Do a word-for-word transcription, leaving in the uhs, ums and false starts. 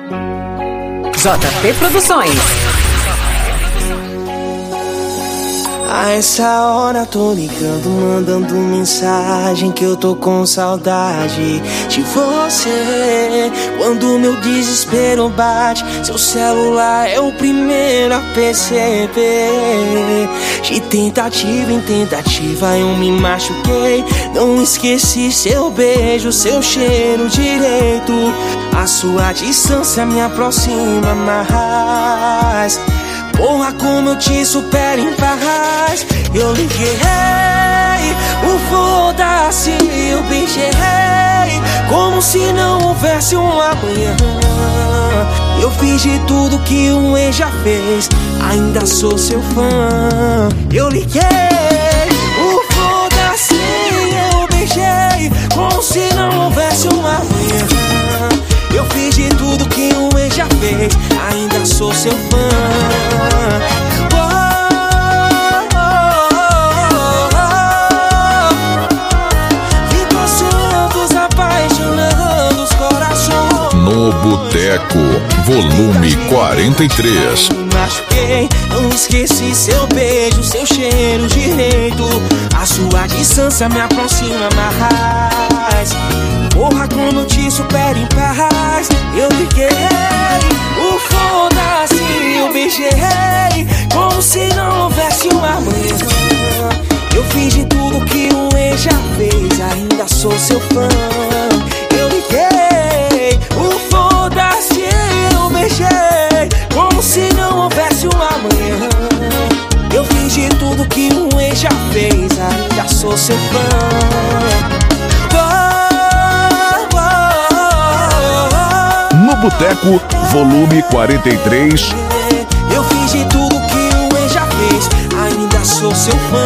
J P Produções. A essa hora tô ligando, mandando mensagem que eu tô com saudade de você. Quando meu desespero bate, seu celular é o primeiro a perceber. De tentativa em tentativa eu me machuquei. Não esqueci seu beijo, seu cheiro direito. A sua distância me aproxima mais. Porra, como eu te supero em paz. Eu liguei, o foda-se, eu beijei, como se não houvesse um amanhã. Eu fiz de tudo que um ex já fez, ainda sou seu fã. Eu liguei, o foda-se, eu beijei, como se não houvesse um amanhã. Eu fiz de tudo que um ex já fez, ainda sou seu fã. Oh, oh, oh, oh. Vibrações apaixonando os corações. No Boteco, volume quarenta e três. Me machuquei, não esqueci seu beijo, seu cheiro direito. A sua distância me aproxima mais. Porra, como eu te supero em paz. Eu liguei, o foda-se, eu beijei, como se não houvesse um amanhã. Eu fiz de tudo que um ex já fez, ainda sou seu fã. Eu liguei, o foda-se, eu beijei, como se não houvesse um amanhã. Eu fiz de tudo que um ex já fez, ainda sou seu fã. No Boteco, volume quarenta e três. Eu fiz de tudo que um ex já fez, ainda sou seu fã.